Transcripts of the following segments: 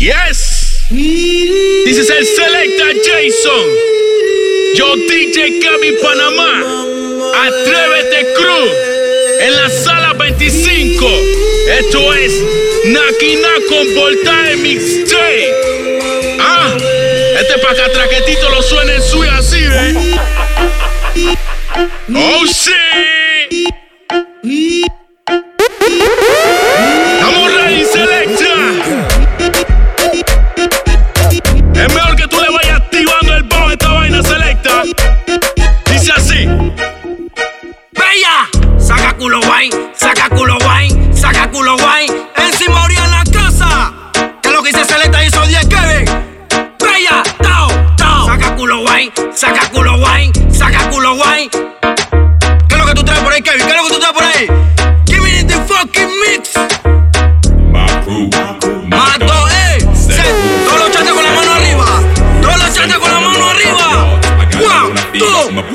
Yes. This is el Selecta Jason. Yo DJ Kevin Panamá. Atrévete Cruz. En la sala 25. Esto es Nakina con Voltaje Mixtape. Este pa' que traquetito lo suene en suyo así, Oh shit. Estamos ready, Selecta. Es mejor que tú le vayas activando el bajo a esta vaina, Selecta. Dice así. Bella, saca culo guay, saca culo guay, saca culo guay. Encima moría en la casa. Que lo que dice Selecta hizo 10 Kevin. Bella, tao, tao. Saca culo guay, saca culo guay, saca culo guay. ¿Qué es lo que tú traes por ahí, Kevin? ¿Qué es lo que tú traes por ahí? Give me the fucking mix. Mato, todos los chates con la mano arriba. Todos los chates con la mano arriba. 1, 2, 1.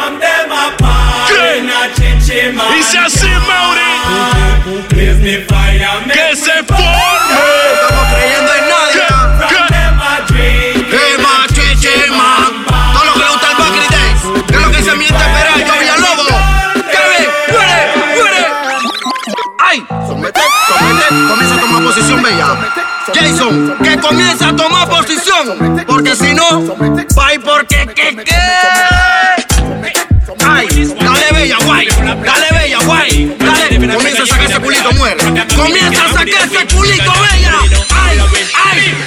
Dice así, Mauri. Que se forme. Estamos creyendo en nadie. Todo lo que le gusta el Bakri Days. ¿Qué es lo que se miente Peral? Yo Villalobos. Kevin, muere. Ay, somete. Comienza a tomar posición, Bella. Jason, que comienza a tomar posición. Porque si no, bye, porque ¿qué? Ay, dale Bella, guay. Dale Bella, guay. Dale, comienza a sacar ese culito, muere. Comienza a sacar ese culito, Bella. Ay.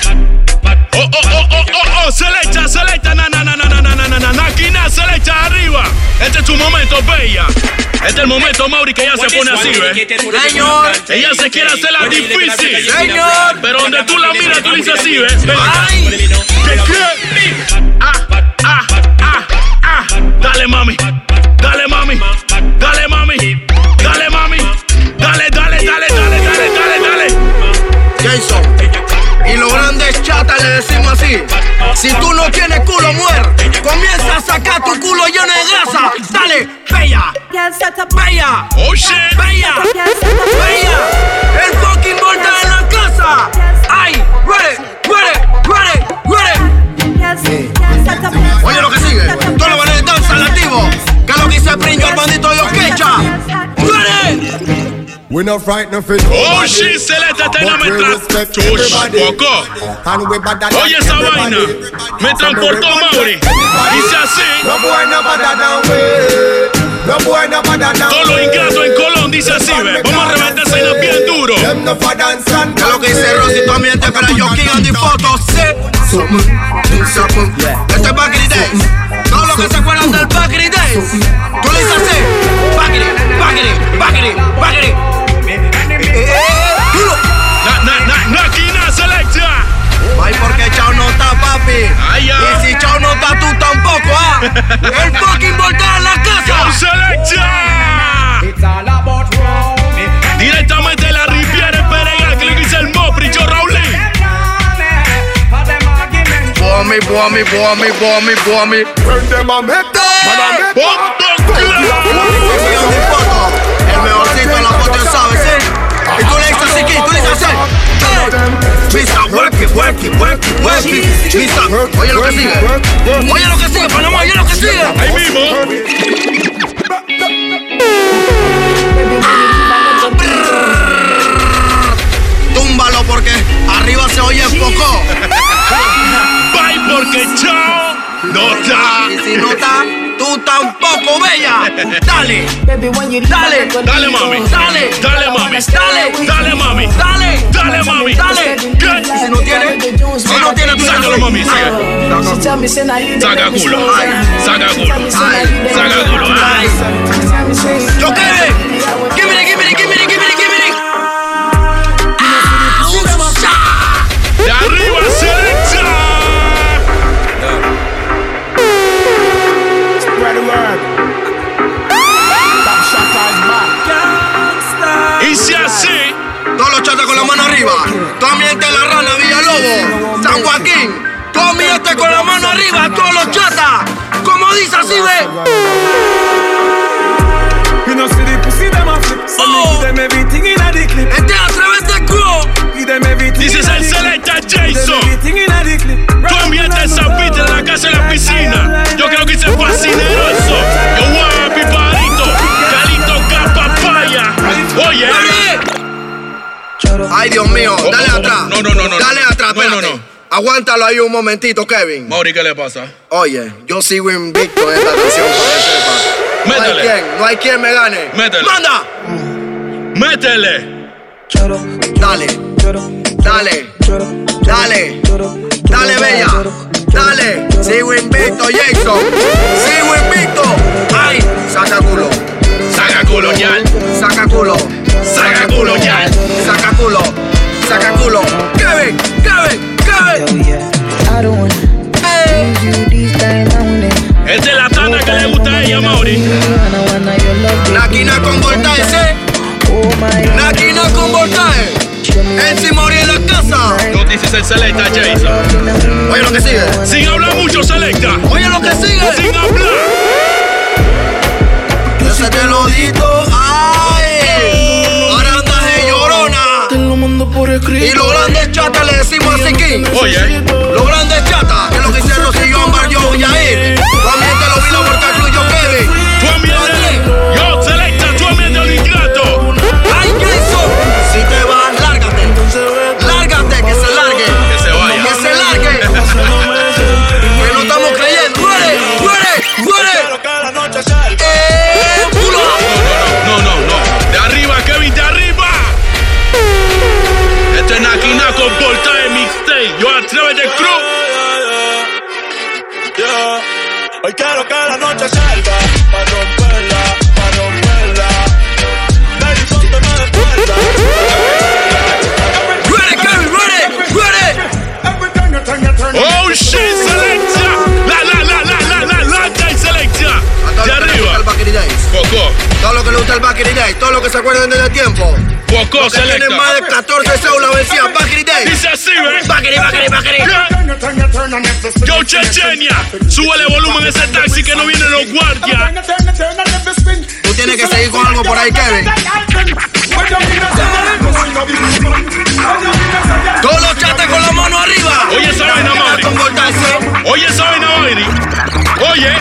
Selecta, Nakina, Selecta, arriba. Este es tu momento, Bella. Este es el momento, Mauri, que ella se pone así, Señor. Ella se quiere hacer la difícil. Señor. Pero donde tú la miras, tú dices así, Ay. Dale, mami. Dale, mami. Dale, mami. Dale, mami. Dale. Jason, y los grandes chatas le decimos así. Si tú no tienes culo, muere. Comienza a sacar tu culo lleno de grasa. Dale, Bella. Bella. Oh shit. Bella. El fucking Voltaje en la casa. Ay, ready. Oye lo que sigue. Todos los bailes de danza lativo. Que es lo que dice Pringo, el bandito de Oquecha. Ready. We no frightened for Oh shit, Selecta está en la metra. Chush, poco. Oye esa vaina. Me transportó Mauri. Dice así. Todos los ingratos en Colón dice así, ve. Vamos a reventar esa vaina bien duro. Que lo que dice Rosy, tu ambiente, pero yo quiero en fotos. Este es Bakri Days. Todos los que se acuerdan del Bakri Days. Tú le dices así. Bakri. Nakina, Selecta. Ay, porque Chao no está, papi. Ay, y si Chao no está, tú tampoco, El fucking Voltaje en la casa. Selecta. Directamente de la Riviera en Peregal, que le dice el Mopri, yo Raulín. Boami. El mejorcito en la foto, ¿sabes? Y tú le dices así, tú le dices así. Misa, work it. Misa, oye lo que sigue, Panamá, oye lo que sigue. Ahí mismo. Túmbalo porque arriba se oye poco. Bye porque Chao no está. Y si no está, tú tampoco, Bella. Dale, mami. Dale, mami. ¿Qué? Y si no tiene, tú sácalo, mami. Saca culo. Ay. Yo Kevin. Give me. De arriba, Selecta. Y si así. Todos los chatas con la mano arriba. También te la rana Villalobos. San Joaquín. Comiente con la mano arriba. Todos los chatas. Como dice así, ve. Este es a través de Crow. This is el Selecta Jason. mío, dale atrás. No. Dale atrás, espérate. No. Aguántalo ahí un momentito, Kevin. Mauri, ¿qué le pasa? Oye, yo sigo invicto en esta canción, para que sepa. Métele. No hay quien me gane. Métele. ¡Manda! Métele. Dale, bella. Dale. Sigo invicto, Jason. Sigo invicto. Ay, saca culo. Saca culo, yal. Saca culo. Saca culo, yal. Saca culo. Saca culo. Kevin. Esta es la tanda que le gusta a ella, Mauri. Naquina con voltaje, Naquina con voltaje. MC Mauri en la casa. Nos dices el Selecta, Jason. Oye lo que sigue. Sin hablar mucho, Selecta. Oye lo que sigue. Sin hablar. Yo se te lo dito. Ay. Ahora andas de llorona. Te lo mando por escrito. Y los grandes chatas le decimos así, King. Oye. Los grandes chatas, que es lo que hicieron Rocío, Ámbar, yo, Yair. También te lo vino porque incluyó Kevin. Tú ambiente. Yo, Selecta, tú ambiente el ingrato. Ay, Jason, si te vas, lárgate. Lárgate, que se largue. Que se vaya. Que se largue. Que no estamos creyendo. ¡Muere! ¡Culo! No. De arriba, Kevin, de arriba. Este es Naquina con voltaje mixtape. Yo Atrévete Cruz. Hoy quiero que la noche salga pa' romperla. Baby, ponte más de espalda. Ready, Kevin, ready. Oh shit, Selecta. La y Selecta. De arriba. Poco. Todo lo que le gusta el Back in the Day, todo lo que se acuerden del tiempo. Poco, Que tienen Selecta. más de 14 células vencidas, Back in the Day. Dice así, ¿ves? Back in it. Yo, Chechenia. Súbele volumen a ese taxi que no vienen los guardias. Tú tienes que seguir con algo por ahí, Kevin. Todos los chates con la mano arriba. Oye esa vaina, Mauri. Con voltaje. Oye esa vaina, Mauri. Oye.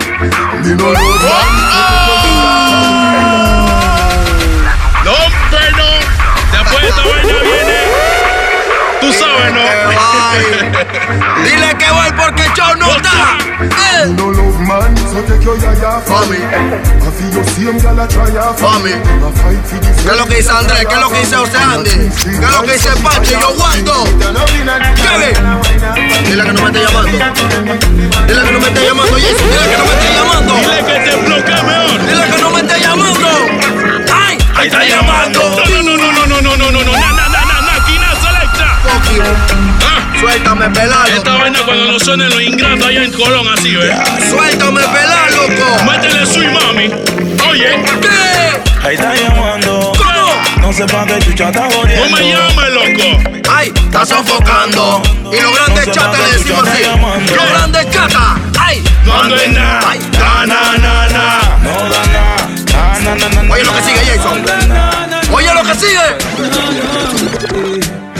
No, pero después de esta vaina viene. Tú sabes, ¿no? Dile que voy porque el show no está. No love man, so take your yaya for me. I feel your same girl a try her for me. I fight for this. ¿Qué es lo que dice Andrés? ¿Qué es lo que dice José Andy? ¿Qué es lo que dice Pache? Yo aguanto. Kevin. Dile que no me esté llamando. Dile que no me esté llamando, Jason. Dile que no me esté llamando. Dile que te bloquee mejor. Dile que no me esté llamando. ¡Ay! Ahí está llamando. No. Naquina Selecta. Fuck you. Ah, Suéltame, pelado. esta vaina cuando no suenen los ingratos allá en Colón, así, ¿ves? Suéltame, pelado, loco. Métele sui, mami. Oye. ¿Qué? Ahí está llamando. ¿Cómo? No sé pa' qué chucha está jodiendo. No me llames, loco. Ay, está sofocando. Y los grandes chatas le decimos así. Los grandes chatas. Ay. No ando en nada. Ay. Na. No da nada. Oye lo que sigue, Jason. Oye lo que sigue.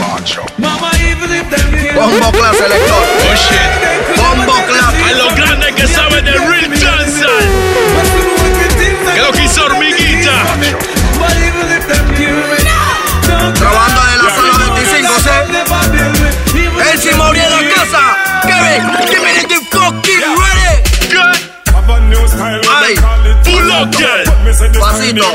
Bombo clase, lector. Oh shit. Bombo clase. A los grandes que saben de real dancer. Que lo que hizo Hormiguita. Trabajando en la sala 25, ¿sí? MC Mauri en la casa. Kevin, give me the fucking ready. ¿Qué? Ay. Full locker. Pasito.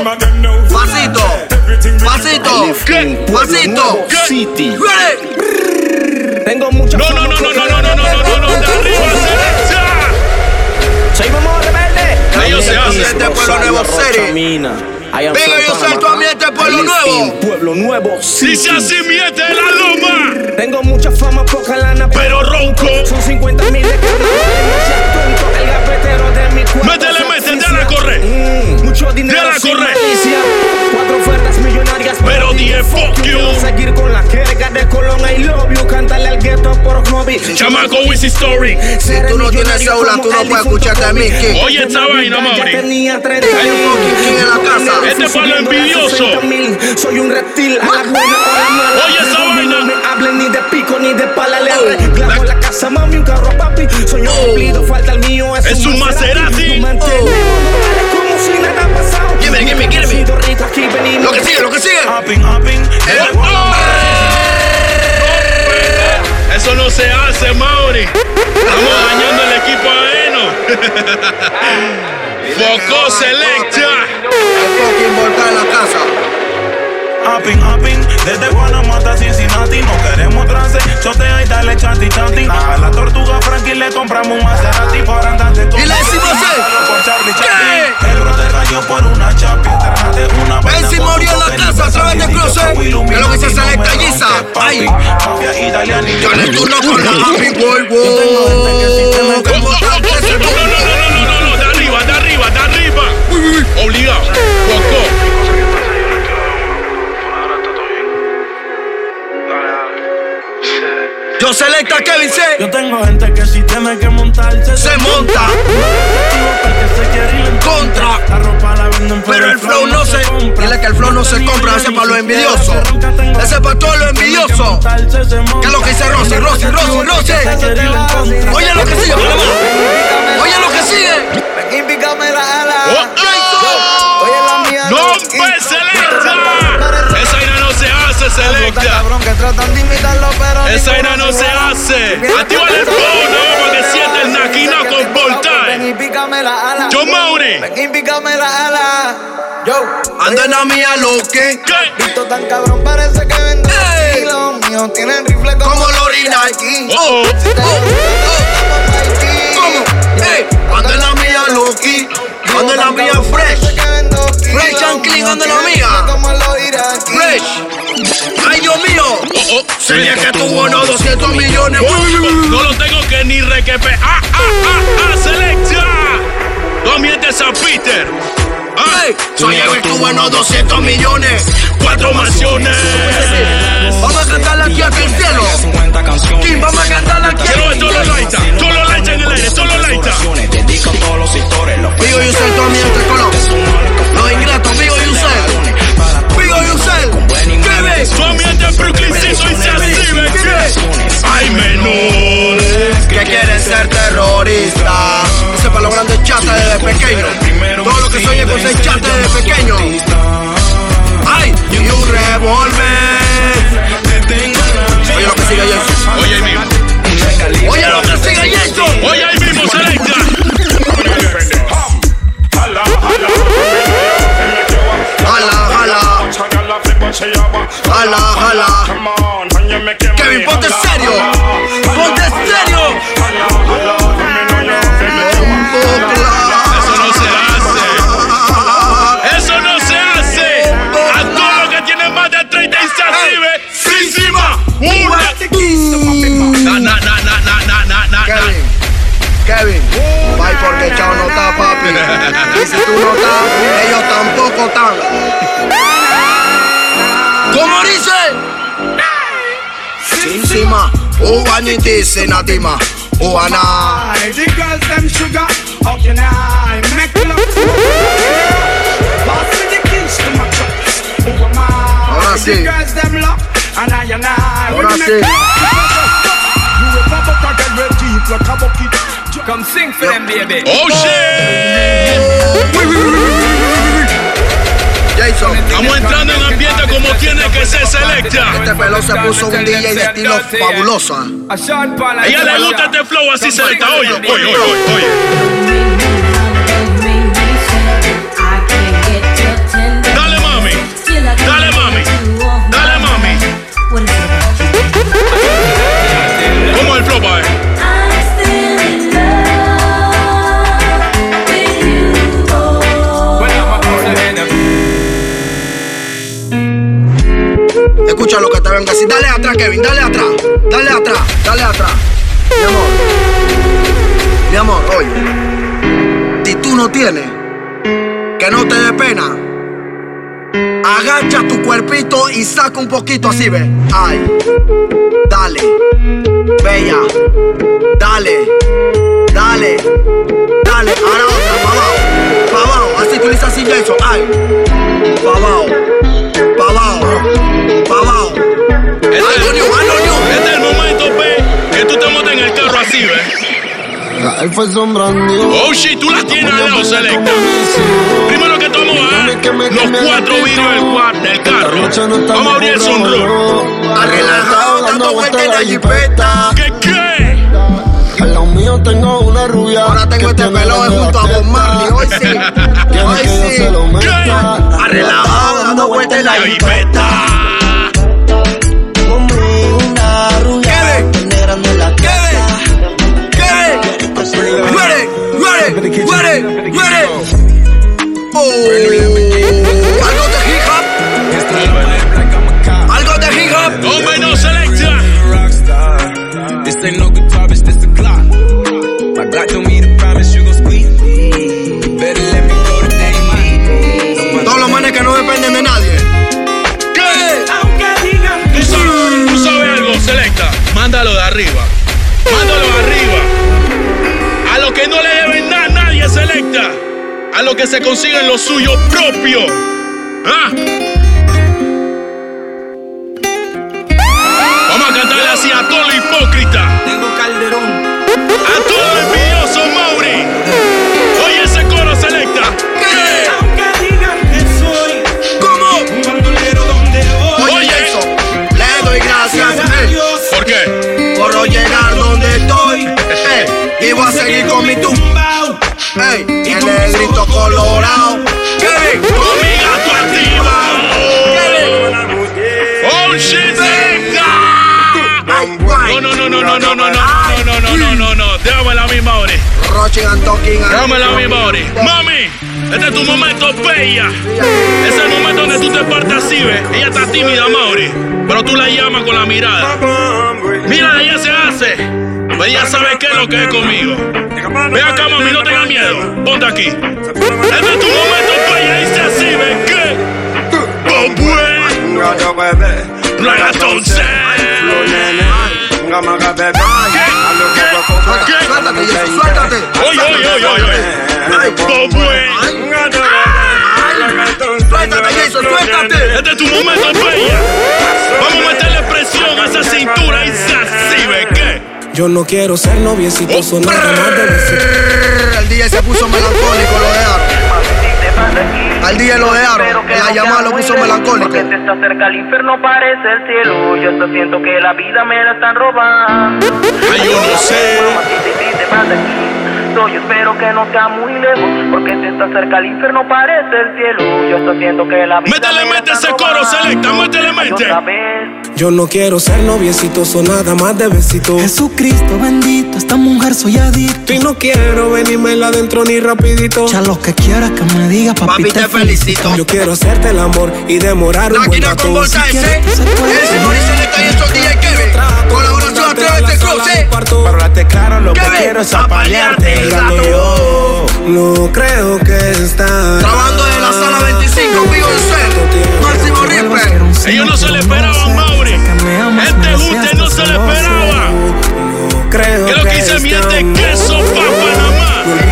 ¿Qué? Pasito. City. Ready. Tengo mucha No. De arriba, Selecta. Soy Momo Rebelde. Ellos se hacen. Este pueblo nuevo, City. Venga, yo salto a mí este pueblo nuevo. Pueblo nuevo, Dice City. así, miente de la loma. Tengo mucha fama, poca lana, Pero ronco. son 50,000 de carnaval. No seas tonto, el gafetero de mi cuarto. Métele, se déjala asfixia. correr. Mucho dinero Déjala sin correr. malicia. 4 ofertas millonarias, Pero 10 fuck you. Seguir con la jerga de Colón, I love you. Cántale al gueto por hobby. Chamaco with story. Si tú no tienes cédula, tú no puedes escucharte a mí, King. Oye esta vaina, Mauri. Tenía 30 Hay un fucking King en la casa. Este pueblo envidioso. Soy un reptil a la buena o a la mala. Oye esa vaina. No me hablen ni de pico ni de pala. Le arreglamos la casa, mami, un carro, papi. Soy un cumplido, falta el mío. Es un Maserati. Nos mantenemos, no vale como si nada ha pasado. Gimme. Sido rico, aquí venimos. Lo que sigue. Hopping. Oh. no se hace, Mauri. Estamos dañando el equipo ajeno. Foco Selecta. El fucking volcán en la casa. Hopping, desde Panamá hasta Cincinnati. No queremos trance, chotea y dale chanti. A la tortuga Frankie le compramos un Maserati por andarte con. Y le decimos ¿qué? El brote cayó por una chapi. Él se murió en la casa a través de closet. Que lo que se Selecta Giza. Ay, yo le turno con la Happy Boy. No, de arriba. Obligado. Foco. Yo Selecta Kevin C. Yo tengo gente que si tiene que montarse Se monta contra. La ropa la venden, pero el flow no se. Dile que el flow no se compra. Ese para los envidiosos. Ese para todos los envidiosos. ¿Qué es lo que dice Rosy? Oye lo que sigue, Panamá. Oye lo que sigue. No, pues Selecta. Esa vaina no se hace, Selecta. Esa vaina no se hace. Activa el flow, no, para que siente el naquino con voltaje. Yo Mauri. Anda en la mía lo que. Visto tan cabrón, parece que vende. Los míos tienen rifle como Lorina aquí. ¿Cómo? Anda en la mía Loki. Anda en la mía Fresh and clean, anda en la mía Fresh. Ay, Dios mío. Sería que tuvo unos 200 millones. No lo tengo que ni requepe. Selecta. No mientes a Peter. Soy el que tuvo unos 200 millones. 4 mansiones. Vamos a cantarle aquí hasta el cielo. Kim, vamos a cantarle aquí. Quiero ver todos los lights en el aire, todos los lights. Vigo y Usel, toda mi gente Colombia. Los ingratos, Vigo y Usel. ¿Qué ves? Toda mi gente en Brooklyn sí soy sensible. Hay menores que quieren ser terroristas. Ese para los grandes chatas desde pequeño. Todo lo que soy es con ser chata desde pequeño. Ay, y un revólver. Oye lo que sigue Jason. Oye ahí mismo. Oye lo que sigue Jason. Oye ahí mismo, Selecta. Jala. Kevin, ponte serio. Eso no se hace. A todos los que tienen más de 30 y se active. Encima. Kevin, bye porque chao no está, papi. Y si tú no estás, ellos tampoco están. ¿Cómo dice? Encima, uvanitisi natima, uana. The girls them sugar, how can I make love? Pass me the keys to my trucks. Ahora sí. The girls them love, and I. Ahora sí. Come sing for them, baby. Oh shit. Jason, Estamos entrando en ambiente como tiene que ser Selecta. este pelo se puso un DJ de estilo fabuloso. A ella le gusta este flow así, Selecta. Oye. Dale mami. ¿Cómo es el flow, pa' Escucha lo que te venga así. Dale atrás, Kevin, dale atrás. Mi amor, oye. Si tú no tienes, que no te dé pena. Agacha tu cuerpito y saca un poquito así, ve. Ay. Dale. Bella. Dale. Ahora otra, pa' abajo. Así tú le dices así, Jason. Ay. Pa' abajo. Este es el momento, ve, que tú te montas en el carro así, ve. Oh shit, tú la tienes al lado, Selecta. Primero que todo vamos a bajar los 4 vidrios del carro. Vamos a abrir el sunroof. Relajado, dando vueltas en la jipeta. ¿Qué? Al lado mío tengo una rubia. Ahora tengo este pelón junto a Bob Marley. Hoy sí. Hoy sí. Relajado dando vueltas en la jipeta. Conmigo una rubia. Negra no la Ready. Algo de hip hop. Algo de hip hop. Hombre, no selecta. This ain't no guitar, bitch, this the clock. My God told me to promise you gon' squeeze. Better let me go the day you need. Todos los manes que no dependen de nadie. ¿Qué? ¿Tú sabes algo, selecta? Mándalo de arriba. A lo que no le deben nada a nadie, selecta. A lo que se consiguen lo suyo propio. ¿Ah? Vamos a cantarle así a todo lo hipócrita. Tengo Calderón. A todo lo envidioso, Mauri. Oye ese coro, selecta. ¿Qué? Aunque digan que soy ¿Cómo? un bandolero donde voy. Oye eso. Le doy gracias a Dios ¿Por qué? por no llegar donde estoy. Y voy a seguir con mi tumbao. Y el negrito colorado. Con mi gato activado. Oh shit, selecta. No. Déjamela a mí, Mauri. Déjamela a mí, Mauri. Mami, este es tu momento, bella. Es el momento donde tú te partes así, ¿ves? Ella está tímida, Mauri, pero tú la llamas con la mirada. Mira, ella se hace. Pero ella sabe qué es lo que es conmigo. Ve acá, mami, no tengas miedo. Ponte aquí. Este es tu momento, bella. Dice así, ¿ves qué? Reggaeton Suéltate. Oye. Suéltate, Jason, suéltate. Este es tu momento, bella. Vamos a meterle presión a esa cintura y se así, ¿ves qué? Yo no quiero ser noviecito, sonar más de besito. El DJ se puso melancólico, lo dejaron. Al día lo dejaron, la llamada lo puso melancólico. Porque te está cerca el infierno, parece el cielo. Yo hasta siento que la vida me la están robando. Ay, yo no sé. Yo espero que no sea muy lejos, porque te está cerca el infierno, parece el cielo. Yo hasta siento que la vida Mete ese coro, selecta, métele. Yo no quiero ser noviecito, nada más de besito. Jesucristo bendito, esta mujer soy adicto. Y no quiero venirme adentro ni rapidito. Ya lo que quieras que me digas, papi, te felicito. Yo quiero hacerte el amor y demorar un buen rato. Con bolsa ese, ese Mauricio Selecta y estos DJ Kevin. Colaboración a Atrévete Cruce. Pero date claro, lo que quiero es apalearte. Yo no creo que está Trabajando de la sala 25, Vigo Cel, Máximo Ripper. Ellos no se le esperaban, Mauri. Este Jute no se le esperaba. Que lo que hice miente queso pa' Panamá.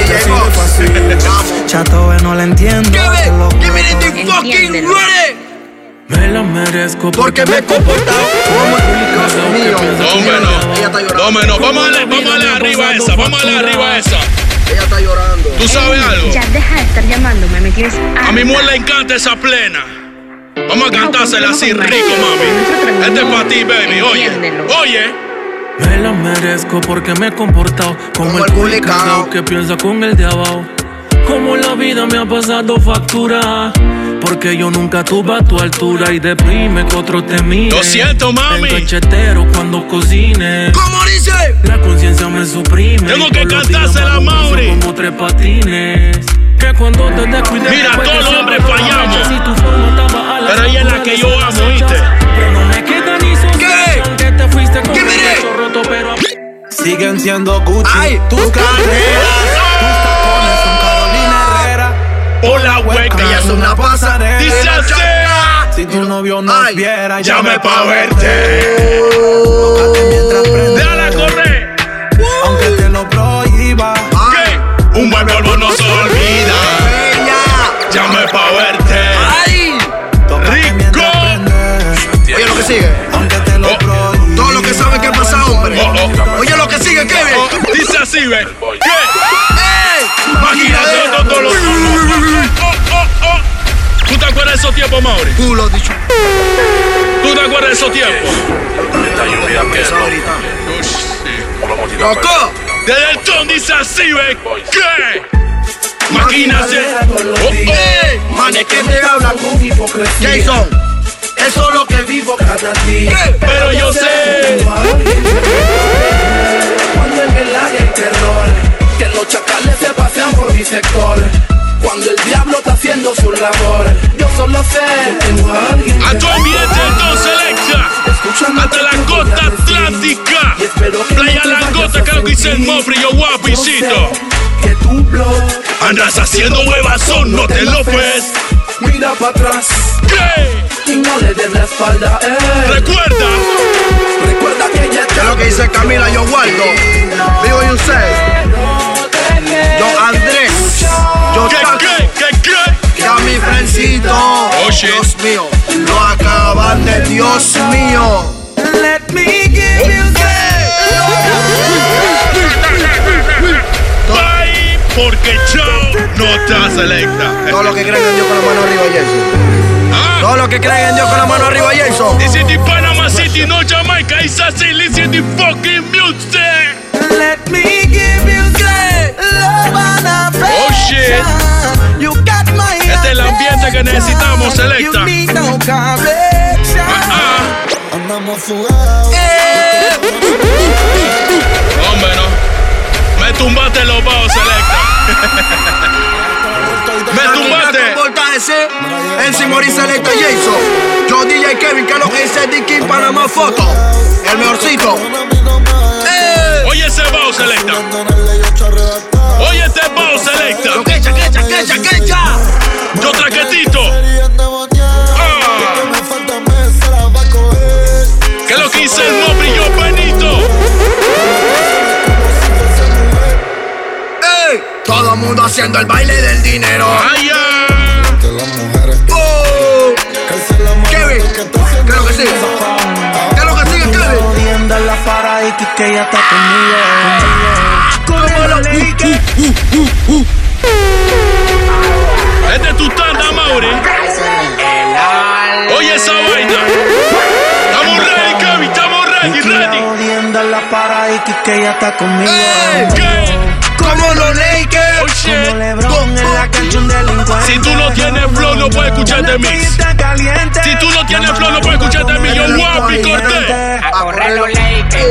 Chato, no le entiendo. Give me the fucking ready. Me la merezco porque me he comportado como el mío. No. Vamos a darle arriba a esa. Vamos a darle arriba a esa. Ella está llorando. ¿Tú sabes algo? Ya deja de estar llamándome, me tienes A mi mujer le encanta esa plena. Vamos a cantársela así rico, mami. Este es para ti, baby. Oye. Me la merezco porque me he comportado como el culicao que piensa con el de abajo. Como la vida me ha pasado factura, porque yo nunca tuve a tu altura y deprime que otro te mire. Lo siento, mami. El cachetero cuando cocine. ¿Cómo dice? La conciencia me suprime. Tengo que cantársela, Mauri. Como tres patines. Que cuando te descuides. Mira, todos los hombres fallamos. Pero ella es la que yo amo, ¿viste? Pero no me queda ni ¿qué? Que te fuiste con ¿Qué el mire? pecho roto, pero siguen siendo Gucci. Ay, tus carteras. Tus tacones son Carolina Herrera. Por la hueca. Ella es una pasarela. Dice así. Si tu novio nos viera, llame pa' verte. Déjala correr. Aunque te lo prohíba. ¿Qué? Un buen polvo no se olvida. Llame pa' verte. ¡Ay! ¡Rico! Oye lo que sigue. Aunque te lo prohíba. Todo lo que saben que pasa, hombre. Oye lo que sigue, Kevin. Dice así, ¿ves? ¿Qué? ¡Ey! Imagínate todos los... ¿Tú te acuerdas de esos tiempos, Mauri? Tú lo has dicho. ¿Tú te acuerdas de esos tiempos? Coco. Desde el ton dice así, ve. ¿Qué? Máquinas de... Manes que te hablan con hipocresía. Jason, eso es lo que vivo cada día. Pero yo sé. Cuando en el área hay terror, que los chacales se pasean por mi sector. Cuando el diablo está haciendo su labor, yo solo sé que tengo a alguien. A tu ambiente, Don Selecta. Hasta la costa atlántica. Playa Langota, que es lo que dice el Mofri, yo guapicito. Que tu blog andas haciendo huevazón, no te lo ves. Mira para atrás. ¿Qué? Y no le des la espalda, Recuerda que ya está. Es lo que dice Camila, yo guardo. Digo y usted. Yo Andrés. Yo ¿Qué? Ya mi frencito. Oh, shit. Dios mío. Lo acaban de Dios mío. Let me give you Bye, porque Joe no está Selecta. Todo lo que creen en Dios con la mano arriba, Jason. Todo lo que creen en Dios con la mano arriba, Jason. This is the Panama City, no Jamaica. It's a listen to fucking music. Let me give you love and affection. Oh shit. You got my este es el ambiente que necesitamos, Selecta. You need no correction. Andamos fugados. Hombre, no. Me tumbaste los bajos, Selecta. Me tumbaste. Voltaje C, MC Mori Selecta Jason. Yo DJ Kevin, que es lo que dice Dicky Panamá Foto. El mejorcito. Oye ese bajo, Selecta. Oye este bajo, Selecta. Quecha. Yo traquetito. ¿Qué es lo que dice el Mofri, yo Benito? Todo el mundo haciendo el baile del dinero. ¡Ay, ya! Kevin, ¿qué es lo que sigue? ¿Qué es lo que sigue, Kevin? La para y que ella está conmigo. Este es tu tanda, Mauri. Oye esa vaina. Estamos ready, Kevin, estamos ready. Odiando la para y que ella está conmigo. ¿Qué? Como los Lakers. Oh shit. Como LeBron en la cancha un delincuente. Si tú no tienes flow, no puedes escuchar de mí. Si tú no tienes flow, no puedes escuchar de mí. Yo guapi corté. A correr los Lakers.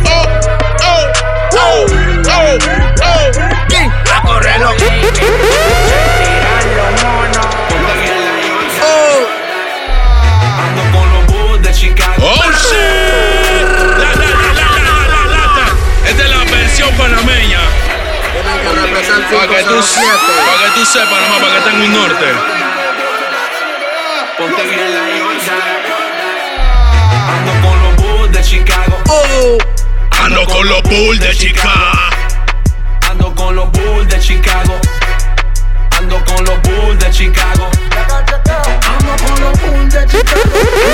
A correr los Lakers. Tiran los monos. ando con los Bulls de Chicago. Oh shit. Esta es la versión panameña. Para que tú sepas, nomás, para que esté en un norte. Ponte bien la igualdad. Ando con los Bulls de Chicago. Ando con los Bulls de Chicago. Ando con los Bulls de Chicago. Ando con los Bulls de Chicago. Ando con los Bulls de Chicago.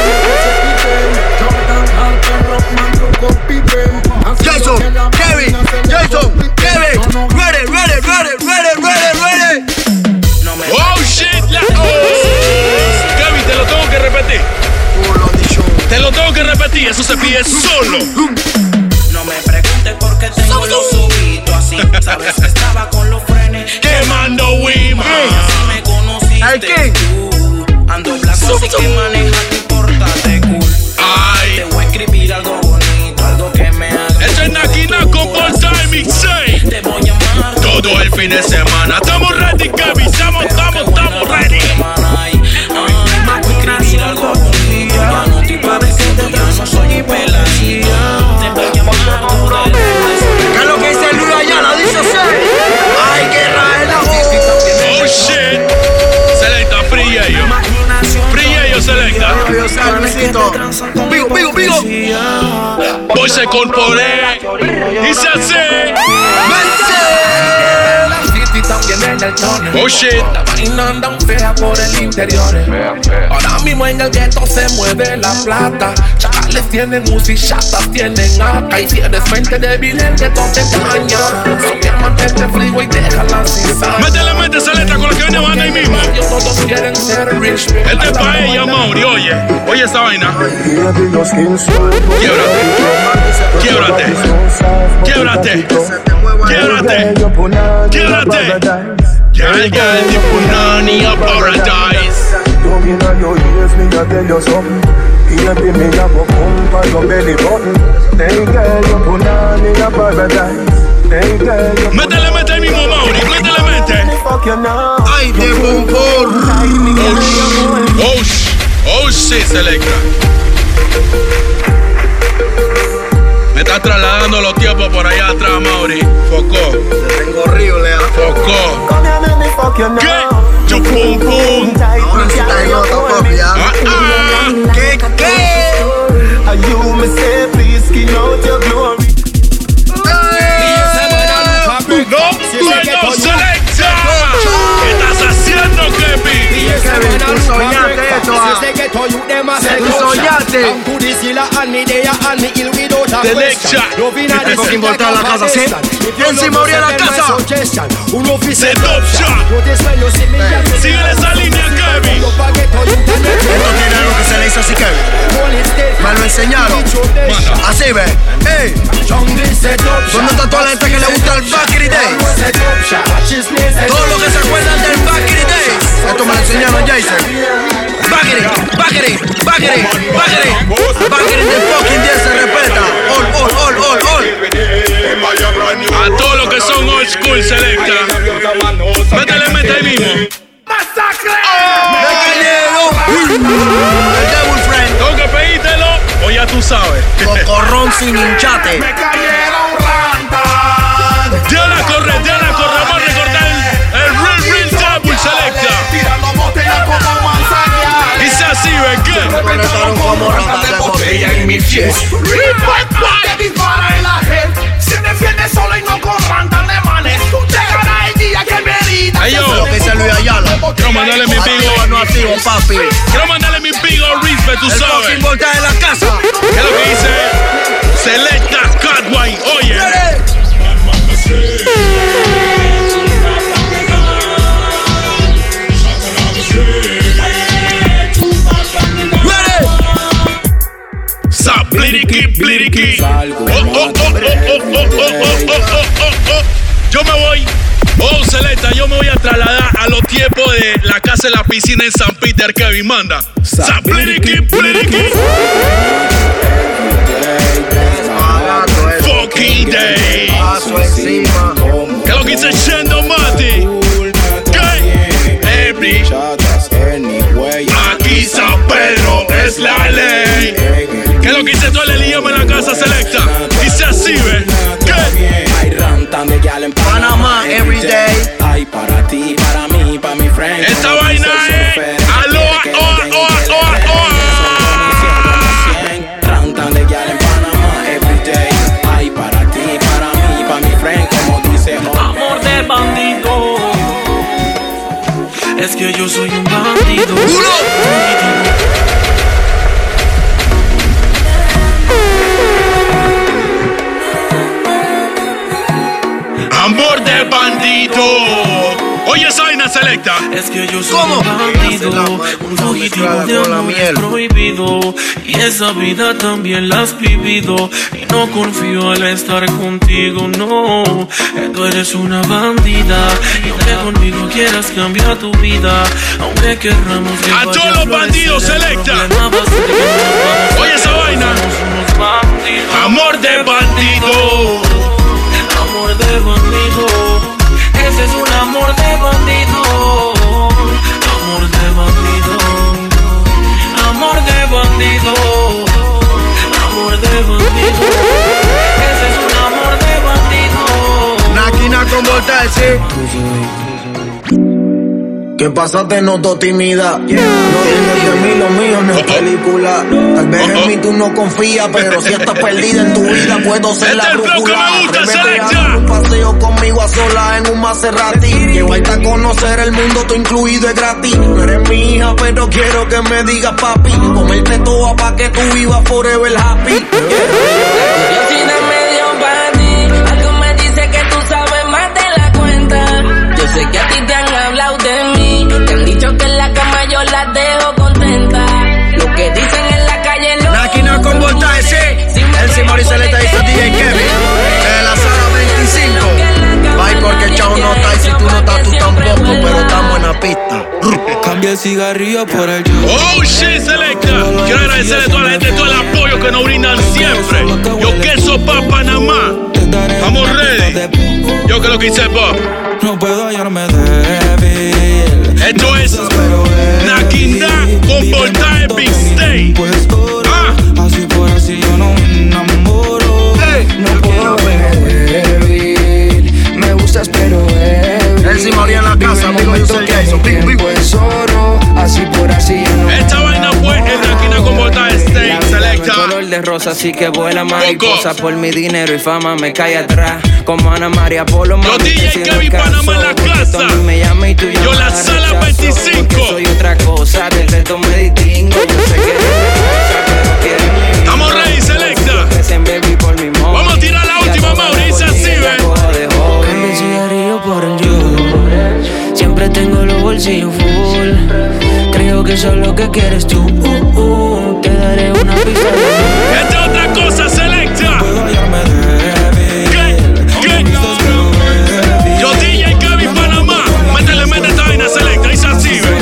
Jason, Kevin. Ready. Oh shit. Kevin, te lo tengo que repetir. Te lo tengo que repetir, eso se pide solo. No me preguntes por qué tengo los ojitos así. Sabes que estaba con los frenes quemando Wima. Así me conociste tú. Ando blanco, así que manejaste y pórtate cool. Ay. Te voy a escribir algo bonito, algo que me haga. Esto es Naquinaco por Timing 6. Te voy a amar todo el fin de semana. Estamos ready, Kevin. Estamos ready. Escribir algo bonito. Ya no estoy padeciendo, ya no soy peladito. Te voy a amar todo el fin de semana. ¿Qué es lo que dice Luis Ayala? Dice así. Ay, guerra en la Oh shit. Selecta, free ellos, Selecta. Pigo. Voy se corporé. Dice así. También en el tono. Oh shit. La vaina anda fea por el interior. Ahora mismo en el gueto se mueve la plata. Chacales tienen UCI, chatas tienen AK. Y si eres mente débil, el gueto te engaña. Solo mantente frío y déjala sin sal. Métele Selecta con la que viene van ahí mismo. Todos quieren ser rich. Este es pa' ella, Mauri. Oye esta vaina. Quiebrate. Quiebrate. Girl, the punani of paradise. Don't in your ears, me a tell you something. Baby, me a go come for your belly button. Hey girl, you punani of paradise. Hey girl, you Métele mismo, Mauri, métele. Ay, de bombón. Oh shit, Selecta. Me está trasladando los tiempos por allá atrás, Mauri. Focó. Te tengo horrible, Focó. ¿Qué? Yo pum pum. Ahora sí está en nota, papi, ¿ah? ¿Qué? You me say, please skin out your glory. No, Selecta. ¿Qué estás haciendo, Kevin? Tú soñaste esto, tú soñaste. Selecta. Tengo que involucrar la casa, ¿sí? ¿Quién se moría la casa? Se top shot. Sigue esa línea, Kevin. Esto tiene algo que se le hizo así, Kevin. Me lo enseñaron. Así, ve. Ey. ¿Dónde está toda la gente que le gusta el Backstreet Days? Todos los que se acuerdan del Backstreet Days. Esto me lo enseñaron Jason. Backstreet del fucking 10 se respeta. All. A todos los que son old school, Selecta. Métele ahí mismo. El Devil Friend. Tengo que pedírtelo o ya tú sabes. Cocorrón sin hinchate. Ya la corre. Vamos a recordar el Real Devil, Selecta. Dice así, ¿ves qué? Conectaron como ratas de botella en mi pies. Te dispara en la gente. Se defiende solo y no con rantas de manes. Tú llegarás el día que me heridas. Hey, yo. Lo que dice Luis Ayala. Quiero mandarle mi pigo. No activo, papi. Quiero mandarle mi pigo respect, tú El sabes. fucking volta en la casa. ¿Qué es lo que dice? Selecta Catwine. Oye. Pliriqui. Yo me voy. Selecta, yo me voy a trasladar a los tiempos de la casa en la piscina en San Peter, Kevin, manda. Pliriqui. Fucking day. ¿Qué es lo que dice Shendo Mati? ¿Qué? Aquí San Pedro es la ley. ¿Qué es lo que dice todo el idioma en la casa, Selecta? Dice así, ¿ve? ¿Qué? Panamá, everyday. Ay, para ti, para mí, para mi friend. Esta vaina es aloha. Rantan de gal en Panamá, everyday. Ay, para ti, para mí, para mi friend, como dice. Amor de bandido. Es que yo soy un bandido. Amor de bandido. Oye, esa vaina, Selecta. Es que yo soy un bandido, un fugitivo de amor prohibido. Y esa vida también la has vivido. Y no confío al estar contigo, no. Tú eres una bandida. Y aunque conmigo quieras cambiar tu vida, aunque querramos que a todos los bandidos, Selecta. Oye, esa vaina. Amor de bandido. Amor de bandido. Ese es un amor de bandido. Amor de bandido. Amor de bandido. Amor de bandido. Ese es un amor de bandido. Naquina con voltarse. ¿Qué pasa? Te noto tímida. No tienes de mí, lo mío no es película. Tal vez en mí tú no confías, pero si estás perdida en tu vida, puedo ser la brújula. Atrévete a dar un paseo conmigo a solas en un Maserati. Llevarte a conocer el mundo, todo incluido es gratis. No eres mi hija, pero quiero que me digas papi. Comerte toda pa' que tú vivas forever happy. Yo soy de medio para ti. Algo me dice que tú sabes más de la cuenta. Yo sé que a ti te han hablado de mí. Te han dicho que en la cama yo las dejo contenta. Lo que dicen en la calle no. Naquina con voltaje, sí. El Simón y Selecta dice DJ Kevin. En la sala Y el cigarrillo por el yo. Oh shit, Selecta. Quiero agradecerle a toda la gente todo el apoyo que nos brindan siempre. Yo queso pa' Panamá. Estamos ready. Yo que lo que hice, Bob. No puedo hallarme débil. Esto es Naquindá con Voltaje Big State. Así por así yo no me enamoro. No puedo ver débil. Me gustas pero débil. Él sí moría en la casa, amigo. Yo sé que eso. Pues oro. Así por así yo no. Esta vaina fue en Naquindá con Voltaje State. Selecta. Color de rosa, así que vuela mariposa. Por mi dinero y fama me cae atrás. Como Ana María Polo. Yo DJ Kevin Panamá en la casa. Me llama y tú llamas. Yo la sala 25. Soy otra cosa, del resto me distingo. Yo sé que estamos ready, Selecta. Vamos a tirar la última, Mauricio, así, ve. El cigarrillo por el yo. Siempre tengo los bolsillos full. Creo que eso es lo que quieres tú. Te daré una pista. Esta es otra cosa, Selecta. ¿Qué? Yo DJ Kevin Panamá. Métele esta vaina, Selecta. Dice así, ve.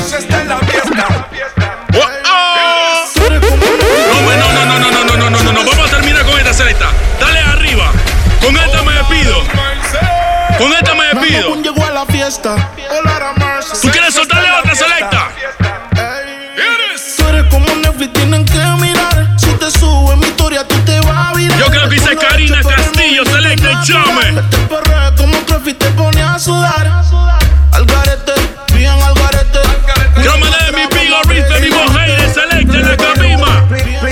No. Vamos a terminar con esta, Selecta. Dale arriba. Con esta me despido. Llegó a la fiesta. ¿Tú quieres soltarle otra, Selecta? Tú eres como Netflix, tienen que mirar. Si te subo en mi historia, tú te vas a virar. Yo creo que dice Karina Castillo, Selecta y Chame. Te perrea como Crefty, te pone a sudar. Al garete, bien al garete. Quiero mandar mi big respect, mi mujer de Selecta en la camima.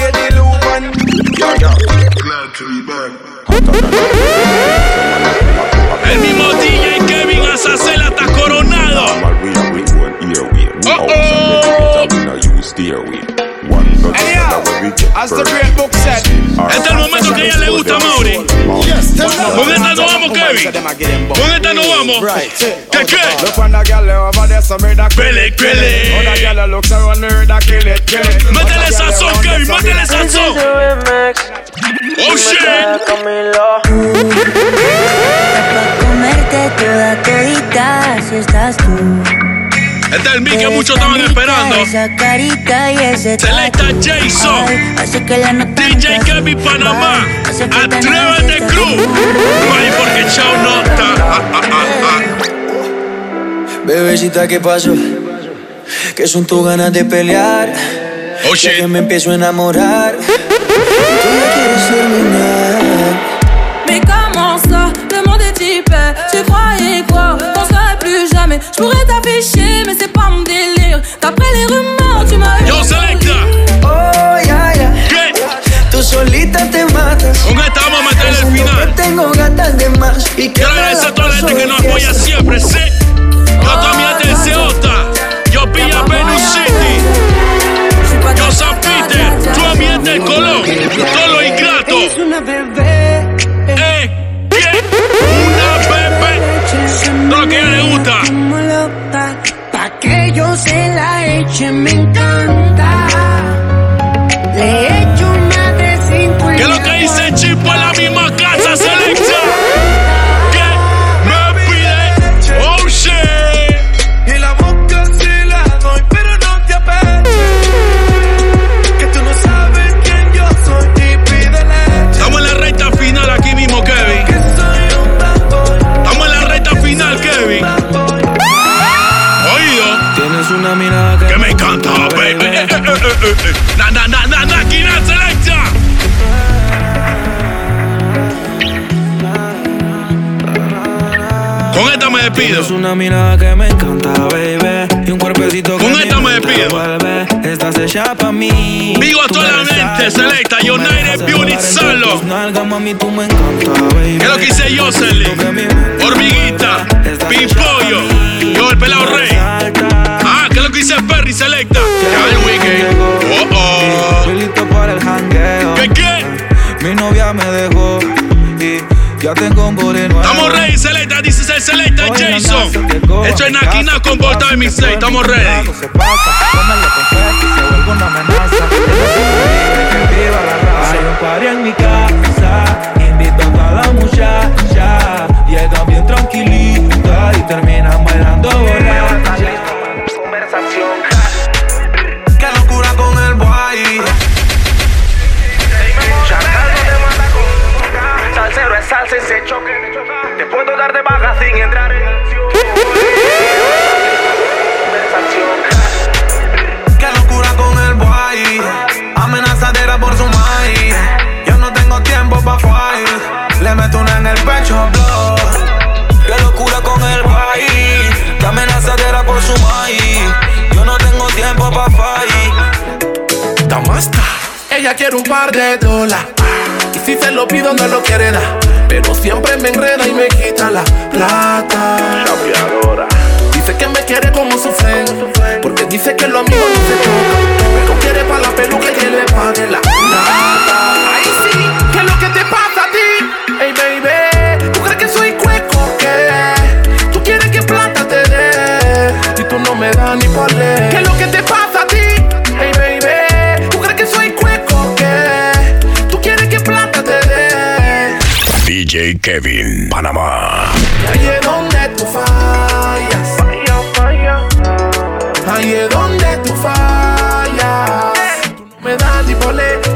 El mismo DJ Kevin Azacela está coronado. Este es el momento que a ella le gusta a Mauri. Con esta nos vamos, Kevin. Con esta nos vamos. ¿Qué? Métele sazón, Kevin, métele sazón. Oh shit. Comerte toda todita si estás tú. Este es el beat que muchos estaban esperando. Selecta Jason. DJ Kevin Panamá. Atrévete Cruz. Ay, porque Chao no está. Bebecita, ¿qué pasó? Que son tus ganas de pelear. Oh shit. Que me empiezo a enamorar. Y tú ya quieres terminar. Mais comment ça, le monde est hyper. Tu croyais quoi, qu'on serait plus jamais. Je pourrais t'afficher, mais c'est pas mon délire. D'après les rumeurs, tu m'as eu. Yo, Selecta. Oh, ya. ¿Qué? Tú solita te matas. Con esta vamos a meterle el final. Tengo gatas de más. Quiero agradecer a toda la gente que nos apoya siempre, ¿sí? Yo también te Ceota. Yo pilla Venus City. Yo San Peter. Tú ambiente el Colón. Todo lo ingrato. Es una bebé. ¿Qué? Una bebé. Todo lo que a ella le gusta. Como loca, pa' que yo se la eche, me encanta. Le echo una de 5. ¿Qué es lo que dice Chipo en la misma casa, Selecta? ¿Qué? Me pide. Oh shit. Y la boca sí la doy, pero no te apeches. Que tú no sabes quién yo soy y pídele. Estamos en la recta final aquí mismo, Kevin. Estamos en la recta final, Kevin. Oído. Tienes una mirada que me encanta, baby. Naquina, Selecta. Con esta me despido. Tienes una mirada que me encanta, baby. Y un cuerpecito que con esta me despido. Estás hecha pa' mí. Digo a toda la mente, Selecta, United Beauty Salo. ¿Qué es lo que hice yo, Jocelyn? Hormiguita, Pimpollo, yo el pelado rey. ¿Qué es lo que hice Perry, Selecta? Ya el weekend. Listo para el jangueo. ¿Qué? Mi novia me dejó y ya tengo un body nuevo. Estamos ready, Selecta, dice el Selecta Jason. Esto es Naquina con Voltaje Big State. Estamos ready. Se vuelve una amenaza. Que viva la raza. Hay un party en mi casa. Invito a toda la muchacha. Llegan bien tranquilita y terminan bailando borracha. Conversación. le meto una en el pecho, blow. Qué locura con el país, que amenazadera por su maíz. Yo no tengo tiempo pa' fallir. Damasta, ella quiere un par de dólares. Y si se lo pido no lo quiere dar, pero siempre me enreda y me quita la plata. Chapeadora. Dice que me quiere como su friend, porque dice que los amigos no se tocan, pero quiere pa' la peluca que le pague la plata. Ahí sí, ¿qué es lo que te pasa a ti? Hey baby, ¿tú crees que soy cueco qué? ¿Tú quieres que plata te dé? Y tú no me das ni por ley. ¿Qué es lo que te pasa a ti? Hey baby, ¿tú crees que soy cueco qué? ¿Tú quieres que plata te dé? DJ Kevin, Panamá. Ahí es donde tú fallas. Ahí es donde tú fallas. Tú no me das ni por ley.